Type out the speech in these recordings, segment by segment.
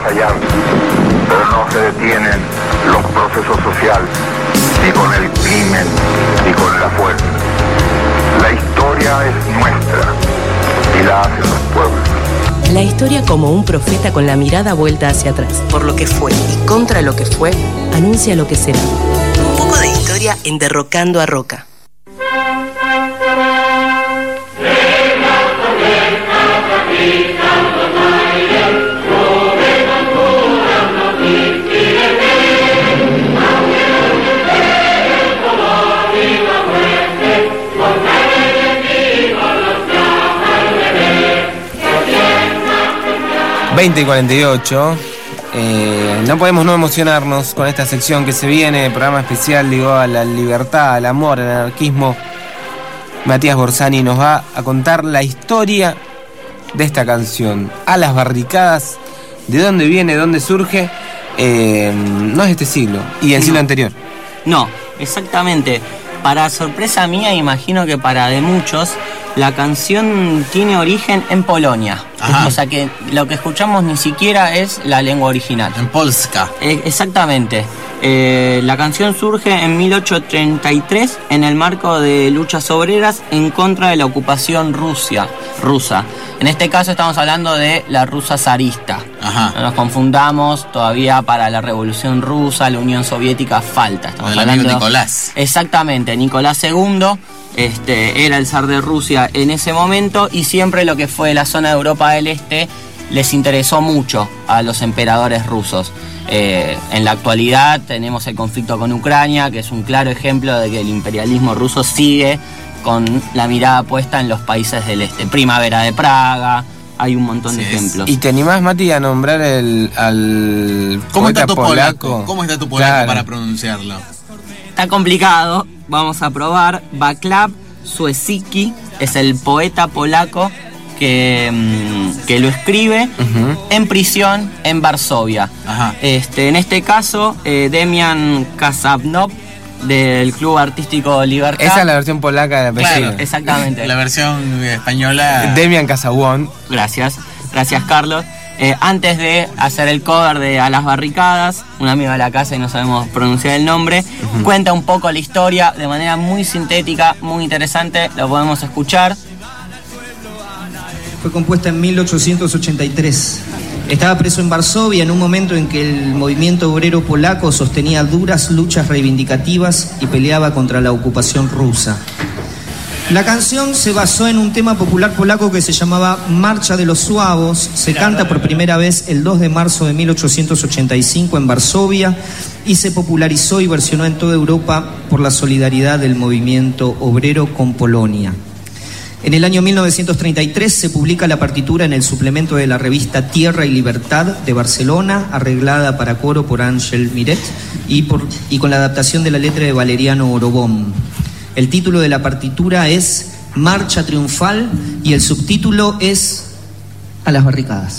allá, pero no se detienen los procesos sociales, ni con el crimen, ni con la fuerza. La historia es nuestra y la hacen los pueblos. La historia como un profeta con la mirada vuelta hacia atrás. Por lo que fue y contra lo que fue, anuncia lo que será. Un poco de historia en Derrocando a Roca. ...20 y 48... no podemos no emocionarnos con esta sección que se viene, programa especial ligado a la libertad, al amor, al anarquismo. Matías Borsani nos va a contar la historia de esta canción, A las barricadas, de dónde viene, dónde surge. No es de este siglo, y del siglo anterior. No, exactamente. Para sorpresa mía, imagino que para de muchos, la canción tiene origen en Polonia. Ajá. O sea que lo que escuchamos ni siquiera es la lengua original. En Polska. Exactamente. La canción surge en 1833 en el marco de luchas obreras en contra de la ocupación rusa. En este caso estamos hablando de la Rusia zarista. Ajá. No nos confundamos, todavía para la Revolución Rusa, la Unión Soviética falta. Estamos del hablando amigo Nicolás. Exactamente, Nicolás II era el zar de Rusia en ese momento, y siempre lo que fue la zona de Europa del Este les interesó mucho a los emperadores rusos. En la actualidad tenemos el conflicto con Ucrania, que es un claro ejemplo de que el imperialismo ruso sigue con la mirada puesta en los países del este. Primavera de Praga, hay un montón de ejemplos. ¿Y te animás, Mati, a nombrar al ¿Cómo está tu polaco? ¿Cómo está tu polaco, claro, para pronunciarlo? Está complicado, vamos a probar. Václav Suesicki es el poeta polaco que lo escribe en prisión en Varsovia. En este caso, Demian Kasabnov, del Club Artístico Libertad. Esa es la versión polaca de la película. Claro, exactamente. La versión española. Demian Kasabnov. Gracias, Carlos. Antes de hacer el cover de A las barricadas, un amigo de la casa y no sabemos pronunciar el nombre, cuenta un poco la historia de manera muy sintética, muy interesante. Lo podemos escuchar. Fue compuesta en 1883. Estaba preso en Varsovia en un momento en que el movimiento obrero polaco sostenía duras luchas reivindicativas y peleaba contra la ocupación rusa. La canción se basó en un tema popular polaco que se llamaba Marcha de los Suavos. Se canta por primera vez el 2 de marzo de 1885 en Varsovia y se popularizó y versionó en toda Europa por la solidaridad del movimiento obrero con Polonia. En el año 1933 se publica la partitura en el suplemento de la revista Tierra y Libertad de Barcelona, arreglada para coro por Ángel Miret y con la adaptación de la letra de Valeriano Orobón. El título de la partitura es Marcha Triunfal y el subtítulo es A las barricadas.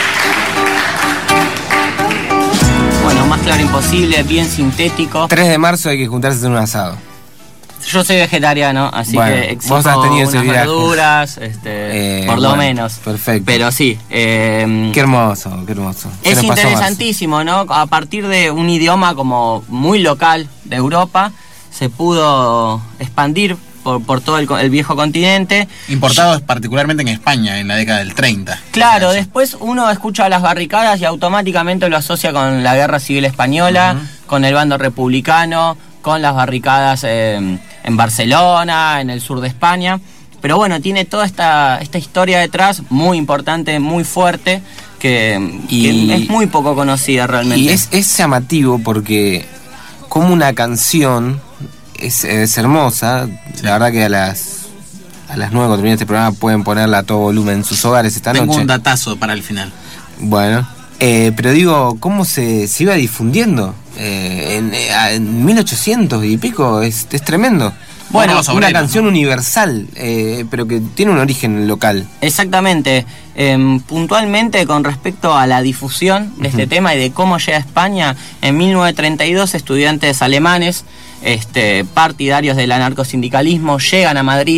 Bueno, más claro imposible, bien sintético. 3 de marzo hay que juntarse en un asado. Yo soy vegetariano, así bueno, que exijo vos has tenido unas verduras, por lo menos. Perfecto. Pero sí. Qué hermoso, qué hermoso. Es interesantísimo, ¿no? A partir de un idioma como muy local de Europa, se pudo expandir por todo el viejo continente. Importados particularmente en España en la década del 30. Claro, después uno escucha Las barricadas y automáticamente lo asocia con la Guerra Civil Española, con el bando republicano, con las barricadas en Barcelona, en el sur de España. Pero bueno, tiene toda esta historia detrás, muy importante, muy fuerte, que es muy poco conocida realmente. Y es llamativo porque como una canción es hermosa. Sí. La verdad que a las 9 cuando termine este programa pueden ponerla a todo volumen en sus hogares esta noche. Tengo un datazo para el final. Bueno, pero digo, ¿cómo se iba difundiendo? En 1800 y pico es tremendo. Bueno, una canción universal, pero que tiene un origen local. Exactamente. Puntualmente con respecto a la difusión de este tema y de cómo llega a España, en 1932 estudiantes alemanes partidarios del anarcosindicalismo llegan a Madrid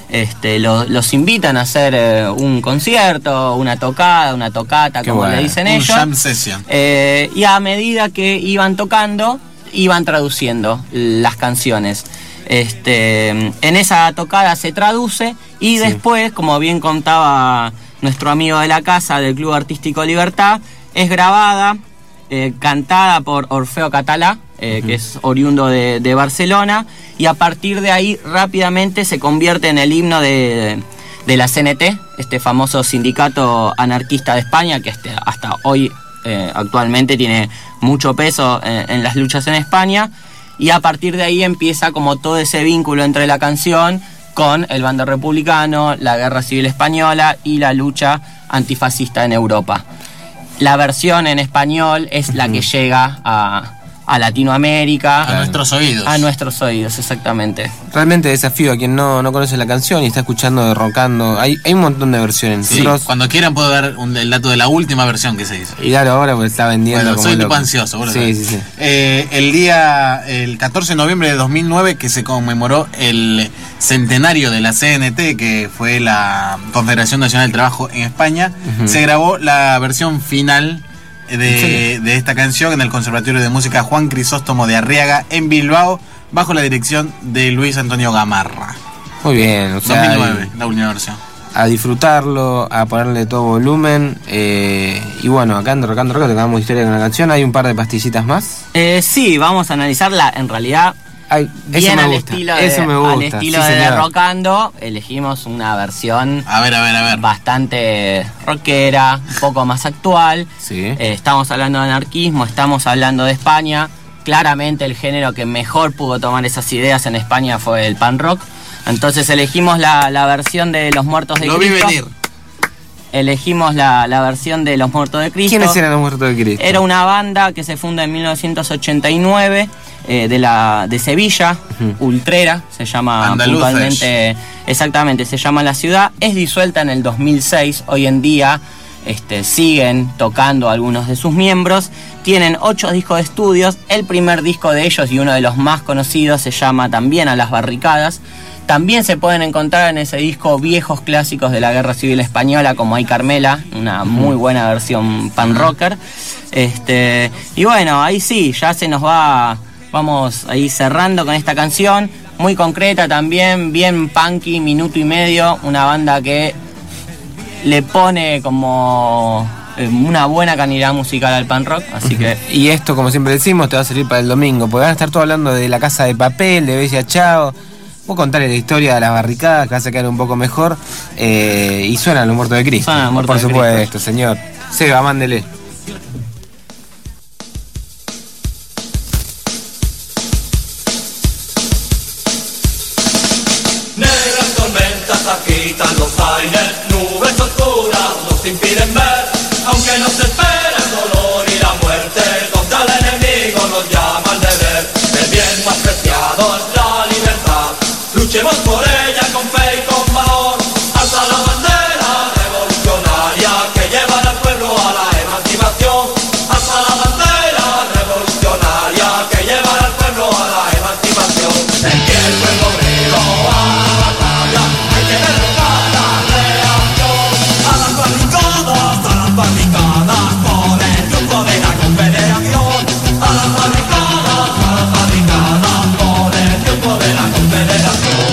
los invitan a hacer un concierto, una tocada, una tocata, Qué como bueno. le dicen Un ellos. jam session. Y a medida que iban tocando, iban traduciendo las canciones. En esa tocada se traduce y después, como bien contaba nuestro amigo de la casa del Club Artístico Libertad, es grabada, cantada por Orfeo Catalá, que es oriundo de Barcelona, y a partir de ahí rápidamente se convierte en el himno de la CNT, este famoso sindicato anarquista de España, que hasta hoy actualmente tiene mucho peso en las luchas en España, y a partir de ahí empieza como todo ese vínculo entre la canción con el bando republicano, la guerra civil española y la lucha antifascista en Europa. La versión en español es la que llega a Latinoamérica. A nuestros oídos. A nuestros oídos, exactamente. Realmente desafío a quien no conoce la canción y está escuchando Derrocando. Hay un montón de versiones. Sí, Nosotros- cuando quieran puedo dar el dato de la última versión que se hizo. y claro, ahora pues está vendiendo Bueno, como soy loco. tipo ansioso, boludo. Sí. El 14 de noviembre de 2009, que se conmemoró el centenario de la CNT, que fue la Confederación Nacional del Trabajo en España, se grabó la versión final de esta canción en el Conservatorio de Música Juan Crisóstomo de Arriaga en Bilbao, bajo la dirección de Luis Antonio Gamarra. Muy bien, o sea, 2009, la última versión. a disfrutarlo, a ponerle todo volumen. Y bueno, acá en Derrocando Rock tengamos historia con la canción. Hay un par de pastillitas más. Sí, vamos a analizarla. En realidad, Ay, eso bien me al gusta, estilo eso me al gusta, estilo sí, de señor. Derrocando, elegimos una versión A ver. bastante rockera, un poco más actual. Sí. Estamos hablando de anarquismo, estamos hablando de España. Claramente el género que mejor pudo tomar esas ideas en España fue el punk rock. Entonces elegimos la versión de Los Muertos de Lo vi Cristo. venir. Elegimos la versión de Los Muertos de Cristo. ¿Quiénes eran los muertos de Cristo? Era una banda que se funda en 1989 de Sevilla, Ultrera, se llama Andaluces. puntualmente, exactamente, se llama la ciudad. Es disuelta en el 2006, hoy en día siguen tocando algunos de sus miembros. Tienen 8 discos de estudios, el primer disco de ellos y uno de los más conocidos se llama También a las barricadas. También se pueden encontrar en ese disco viejos clásicos de la Guerra Civil Española, como Ay Carmela, una muy buena versión pan rocker. Y bueno, ahí sí, ya se nos vamos ahí cerrando con esta canción, muy concreta también, bien punky, minuto y medio, una banda que le pone como una buena calidad musical al pan rock, así que... Y esto, como siempre decimos, te va a servir para el domingo, porque van a estar todos hablando de La Casa de Papel, de Bella Chao. Vos contarle la historia de las barricadas, que va a quedar un poco mejor. Y suenan Los Muertos de Cristo. Suenan Los Muertos Por de supuesto, Cristo. señor. Seba, mándele. Negras tormentas agitan los aires, nubes oscuras nos impiden ver, aunque nos espera el dolor y la muerte, contra el enemigo nos llama el deber. El bien más preciado es la libertad, luchemos por ella con fe y con valor, alza la bandera revolucionaria que lleva al pueblo a la emancipación, alza la bandera revolucionaria que lleva al pueblo a la emancipación. El que el pueblo obrero va a la batalla, hay que derrotar la reacción. A las barricadas, por el triunfo de la confederación. A las barricadas, por el triunfo de la confederación.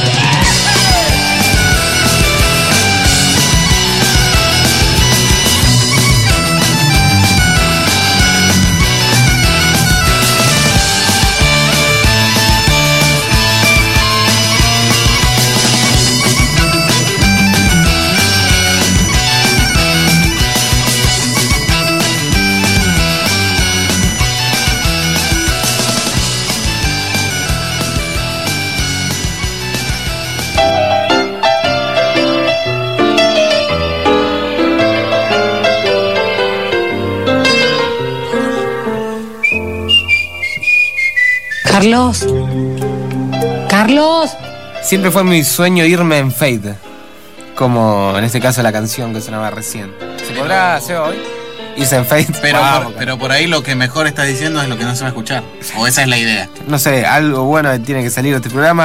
Carlos. Carlos. Siempre fue mi sueño irme en Fade. Como en este caso la canción que sonaba recién. ¿Se podrá hacer hoy? Irse en Fade. Pero por ahí lo que mejor estás diciendo es lo que no se va a escuchar. O esa es la idea. No sé, algo bueno tiene que salir de este programa.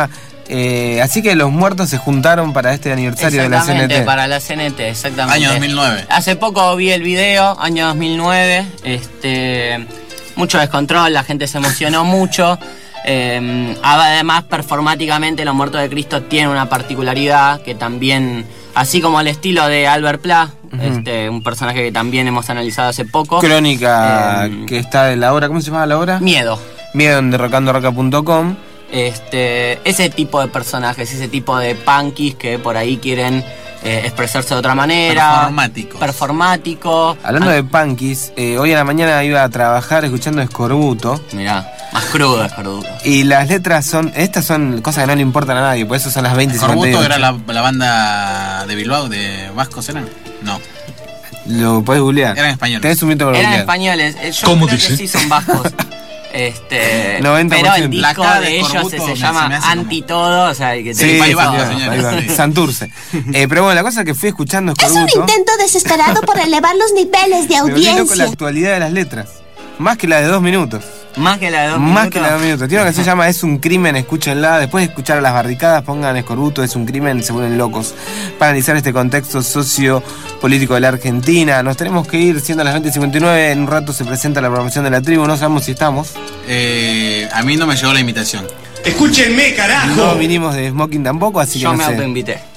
Así que los muertos se juntaron para este aniversario de la CNT. Para la CNT, exactamente. Año 2009. Hace poco vi el video, año 2009. Mucho descontrol, la gente se emocionó mucho. Además, performáticamente, Los Muertos de Cristo tienen una particularidad que también, así como el estilo de Albert Pla, un personaje que también hemos analizado hace poco. Crónica que está de la obra, ¿cómo se llama la obra? Miedo en derrocandoroca.com. Ese tipo de personajes, ese tipo de punkis que por ahí quieren expresarse de otra manera. Performático. Hablando de punkis, hoy a la mañana iba a trabajar escuchando Escorbuto. Mirá, más crudo Escorbuto. Y las letras estas son cosas que no le importan a nadie, por eso son las 20 y 58. ¿Escorbuto era la banda de Bilbao, de vascos eran? No. Lo podés googlear. Eran españoles. Tenés un minuto para Eran googlear. españoles. Yo creo que sí son vascos. 90%. Pero el disco de ellos Escorbuto se llama Anti Todo, o sea, que Sí, País Vasco, señor, señor. País Vasco. Sí. Santurce. Pero bueno, la cosa es que fui escuchando Es un Escorbuto. intento desesperado por elevar los niveles de Me volví loco la audiencia. actualidad de las letras. Más que la de 2 minutos. más que la de 2 Más minutos. que la de 2 minutos. Tiene una que se llama Es un crimen, escúchenla. Después de escuchar a las barricadas, pongan Escorbuto, Es un crimen, se vuelven locos. Para analizar este contexto sociopolítico de la Argentina. Nos tenemos que ir, siendo las 20:59. En un rato se presenta la programación de la tribu. No sabemos si estamos. A mí no me llegó la invitación. Escúchenme, carajo. No vinimos de Smoking tampoco, así que Yo no me sé. autoinvité.